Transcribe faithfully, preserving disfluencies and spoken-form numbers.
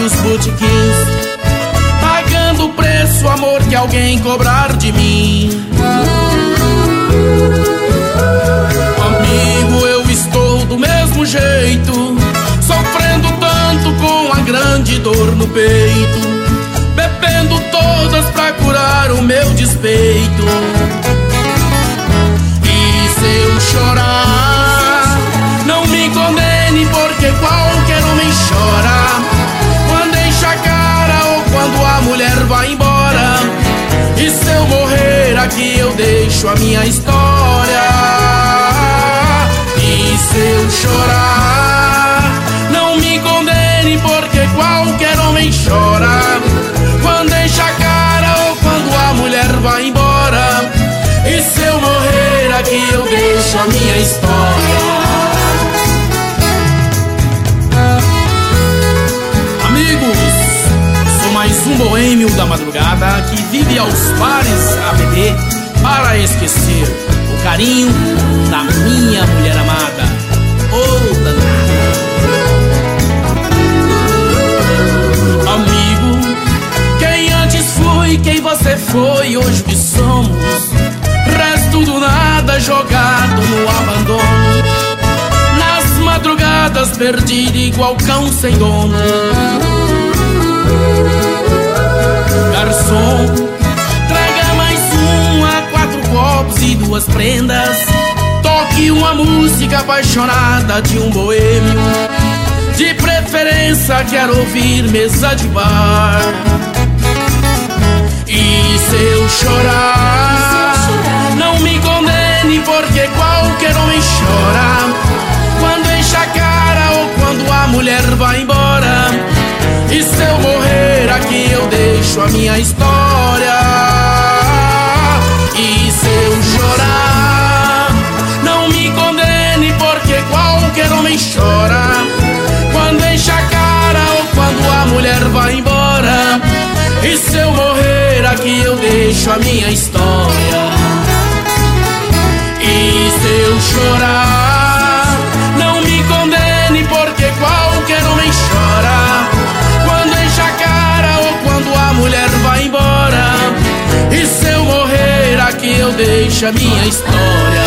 os botequins, pagando o preço, o amor que alguém cobrar de mim. Amigo, eu estou do mesmo jeito, sofrendo tanto com a grande dor no peito, bebendo todas pra curar o meu despeito. E se eu chorar, não me condene, porque qualquer homem chora quando enche a cara ou quando a mulher vai embora. E se eu morrer aqui eu deixo a minha história. E se eu chorar, não me condene, porque qualquer homem chora quando enche a cara ou quando a mulher vai embora. E se eu morrer aqui eu deixo a minha história. Amigos, sou mais um boêmio da madrugada que vive aos bares a beber para esquecer o carinho da minha mulher amada. Oh, danada. Amigo, quem antes fui, quem você foi, hoje que somos, resto do nada jogado no abandono, nas madrugadas perdido igual cão sem dono. Garçom, traga mais um a quatro copos e duas prendas, toque uma música apaixonada de um boêmio, de preferência quero ouvir mesa de bar. E se eu chorar, não me condene, porque qualquer homem chora quando enche a cara ou quando a mulher vai embora. E se eu morrer aqui eu deixo a minha história. E se eu chorar, não me condene, porque qualquer homem chora quando enche a cara ou quando a mulher vai embora. E se eu morrer aqui eu deixo a minha história. E se eu chorar, não me condene, porque qualquer homem chora quando enche a cara ou quando a mulher vai embora. E se eu morrer aqui eu deixo a minha história.